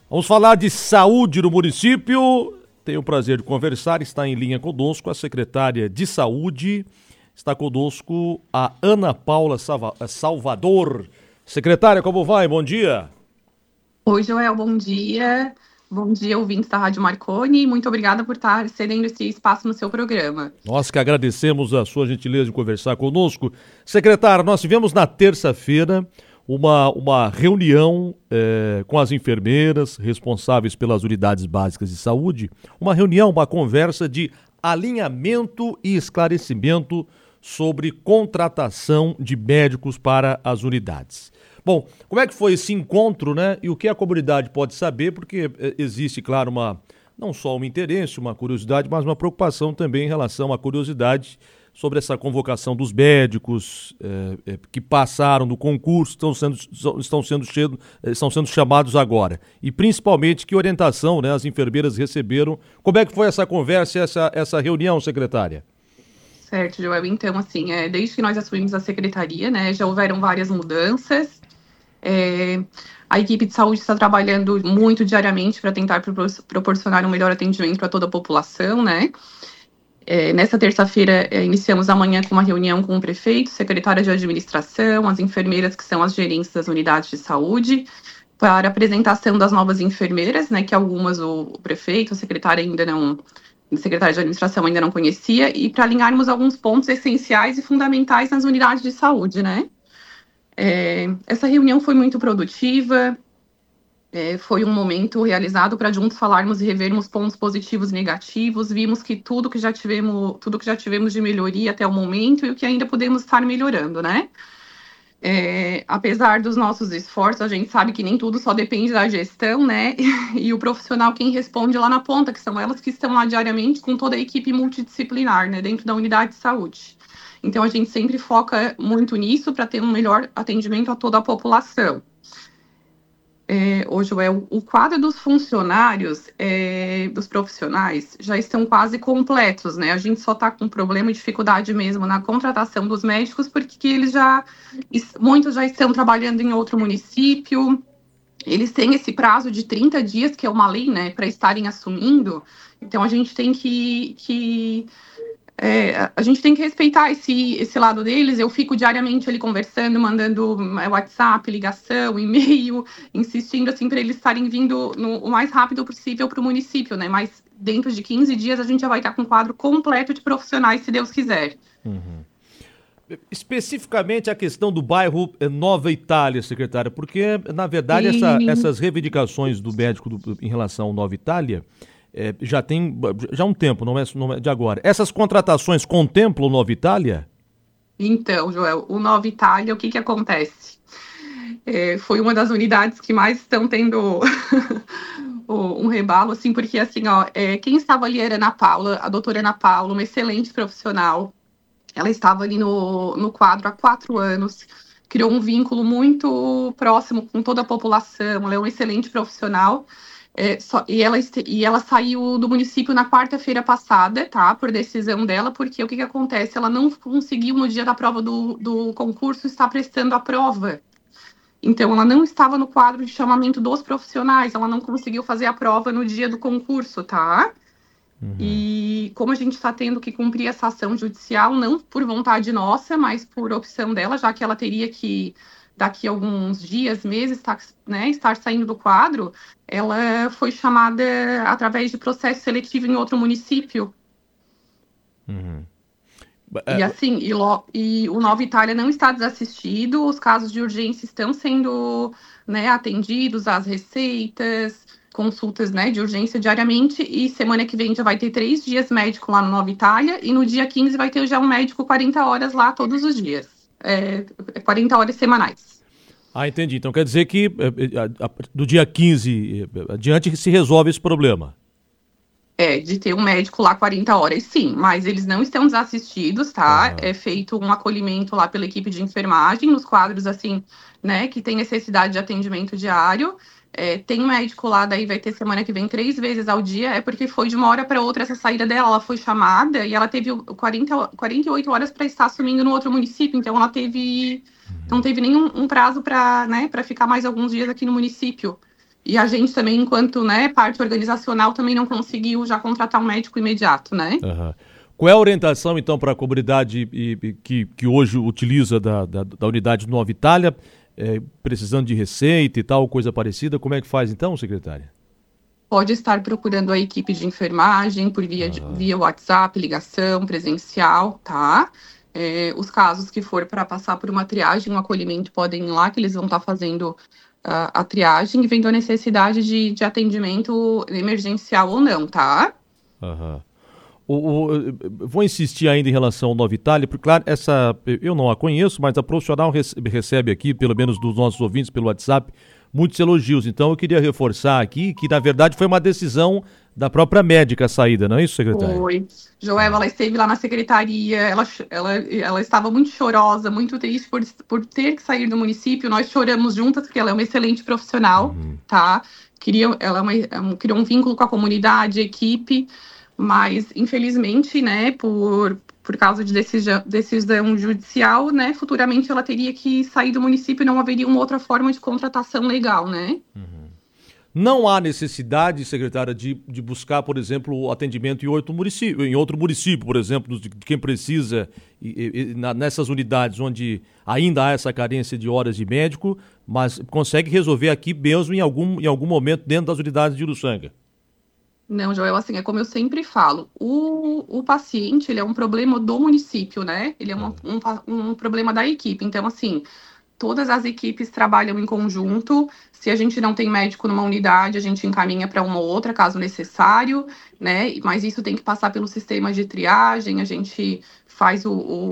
Vamos falar de saúde no município. Tenho o prazer de conversar, está em linha conosco a secretária de Saúde, está conosco a Ana Paula Salvador. Secretária, como vai? Bom dia. Oi, Joel, bom dia. Bom dia, ouvintes da Rádio Marconi. Muito obrigada por estar cedendo esse espaço no seu programa. Nós que agradecemos a sua gentileza de conversar conosco. Secretária, nós tivemos na terça-feira uma reunião com as enfermeiras responsáveis pelas unidades básicas de saúde, uma conversa de alinhamento e esclarecimento sobre contratação de médicos para as unidades. Bom, como é que foi esse encontro, né? E o que a comunidade pode saber, porque existe, claro, não só um interesse, uma curiosidade, mas uma preocupação também em relação à curiosidade sobre essa convocação dos médicos que passaram no concurso, estão sendo chamados agora. E principalmente que orientação, né, as enfermeiras receberam. Como é que foi essa conversa, essa reunião, secretária? Certo, Joel. Então, assim, desde que nós assumimos a secretaria, né, já houveram várias mudanças. A equipe de saúde está trabalhando muito diariamente para tentar proporcionar um melhor atendimento para toda a população, né? Nessa terça-feira, iniciamos amanhã com uma reunião com o prefeito, secretária de administração, as enfermeiras que são as gerentes das unidades de saúde, para a apresentação das novas enfermeiras, né, que algumas o prefeito, a secretária secretária de administração ainda não conhecia, e para alinharmos alguns pontos essenciais e fundamentais nas unidades de saúde, né? Essa reunião foi muito produtiva. Foi um momento realizado para juntos falarmos e revermos pontos positivos e negativos. Vimos que tudo que já tivemos de melhoria até o momento e o que ainda podemos estar melhorando, né? Apesar dos nossos esforços, a gente sabe que nem tudo só depende da gestão, né? E o profissional quem responde lá na ponta, que são elas que estão lá diariamente com toda a equipe multidisciplinar, né, dentro da unidade de saúde. Então, a gente sempre foca muito nisso para ter um melhor atendimento a toda a população. Hoje o quadro dos funcionários, dos profissionais, já estão quase completos, né? A gente só está com problema e dificuldade mesmo na contratação dos médicos, porque muitos já estão trabalhando em outro município. Eles têm esse prazo de 30 dias, que é uma lei, né, para estarem assumindo. Então, a gente tem a gente tem que respeitar esse lado deles. Eu fico diariamente ali conversando, mandando WhatsApp, ligação, e-mail, insistindo assim para eles estarem vindo o mais rápido possível para o município, né? Mas dentro de 15 dias a gente já vai estar com um quadro completo de profissionais, se Deus quiser. Uhum. Especificamente a questão do bairro Nova Itália, secretária, porque, na verdade, essas reivindicações do médico em relação ao Nova Itália já tem um tempo, não é de agora. Essas contratações contemplam o Nova Itália? Então, Joel, o Nova Itália, o que acontece? Foi uma das unidades que mais estão tendo um rebalo, assim, porque, assim, quem estava ali era a doutora Ana Paula, uma excelente profissional. Ela estava ali no quadro há 4 anos, criou um vínculo muito próximo com toda a população. Ela é uma excelente profissional. E ela saiu do município na quarta-feira passada, tá? Por decisão dela, porque o que acontece? Ela não conseguiu, no dia da prova do concurso, estar prestando a prova. Então, ela não estava no quadro de chamamento dos profissionais, ela não conseguiu fazer a prova no dia do concurso, tá? Uhum. E como a gente está tendo que cumprir essa ação judicial, não por vontade nossa, mas por opção dela, já que ela teria que, daqui a alguns dias, meses, estar saindo do quadro, ela foi chamada através de processo seletivo em outro município. Uhum. E assim, e o Nova Itália não está desassistido, os casos de urgência estão sendo, né, atendidos, as receitas, consultas, né, de urgência diariamente, e semana que vem já vai ter 3 dias médico lá no Nova Itália, e no dia 15 vai ter já um médico 40 horas lá todos os dias, 40 horas semanais. Ah, entendi. Então quer dizer que do dia 15 adiante se resolve esse problema. De ter um médico lá 40 horas, sim, mas eles não estão desassistidos, tá? Uhum. É feito um acolhimento lá pela equipe de enfermagem, nos quadros, assim, né, que tem necessidade de atendimento diário. Tem um médico lá, daí vai ter semana que vem 3 vezes ao dia, porque foi de uma hora para outra essa saída dela, ela foi chamada e ela teve 48 horas para estar assumindo no outro município, então ela não teve nenhum prazo para, né, para ficar mais alguns dias aqui no município. E a gente também, enquanto, né, parte organizacional, também não conseguiu já contratar um médico imediato, né? Aham. Qual é a orientação, então, para a comunidade que hoje utiliza da unidade Nova Itália, precisando de receita e tal, coisa parecida? Como é que faz, então, secretária? Pode estar procurando a equipe de enfermagem por via WhatsApp, ligação, presencial, tá? Os casos que for para passar por uma triagem, um acolhimento, podem ir lá, que eles vão estar fazendo a triagem e vendo a necessidade de atendimento emergencial ou não, tá? Aham. Vou insistir ainda em relação ao Nova Itália, porque, claro, eu não a conheço, mas a profissional recebe aqui, pelo menos dos nossos ouvintes pelo WhatsApp, muitos elogios. Então eu queria reforçar aqui que, na verdade, foi uma decisão da própria médica a saída, não é isso, secretária? Foi. Joelma, ela esteve lá na secretaria, ela estava muito chorosa, muito triste por ter que sair do município. Nós choramos juntas, porque ela é uma excelente profissional, tá? Criou um vínculo com a comunidade, a equipe, mas, infelizmente, né, por causa de decisão judicial, né, futuramente ela teria que sair do município e não haveria uma outra forma de contratação legal, né? Não há necessidade, secretária, de buscar, por exemplo, o atendimento em outro município, por exemplo, de quem precisa, nessas unidades onde ainda há essa carência de horas de médico, mas consegue resolver aqui mesmo em algum momento dentro das unidades de Uruçanga. Não, Joel, assim, é como eu sempre falo, o paciente, ele é um problema do município, né? Ele é um problema da equipe. Então, assim, todas as equipes trabalham em conjunto. Se a gente não tem médico numa unidade, a gente encaminha para uma outra, caso necessário, né? Mas isso tem que passar pelo sistema de triagem, a gente faz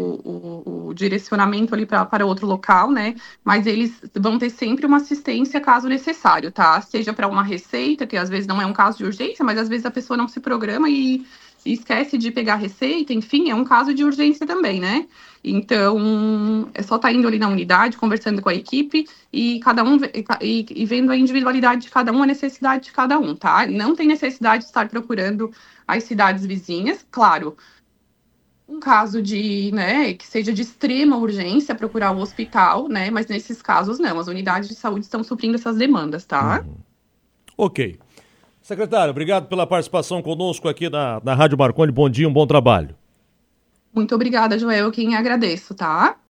o direcionamento ali para outro local, né? Mas eles vão ter sempre uma assistência caso necessário, tá? Seja para uma receita, que às vezes não é um caso de urgência, mas às vezes a pessoa não se programa e esquece de pegar a receita, enfim, é um caso de urgência também, né? Então, é só estar indo ali na unidade, conversando com a equipe e cada um e vendo a individualidade de cada um, a necessidade de cada um, tá? Não tem necessidade de estar procurando as cidades vizinhas, claro. Um caso né, que seja de extrema urgência, procurar o hospital, né? Mas nesses casos não, as unidades de saúde estão suprindo essas demandas, tá? Ok. Secretário, obrigado pela participação conosco aqui na Rádio Marconi. Bom dia, um bom trabalho. Muito obrigada, Joel, quem agradeço, tá?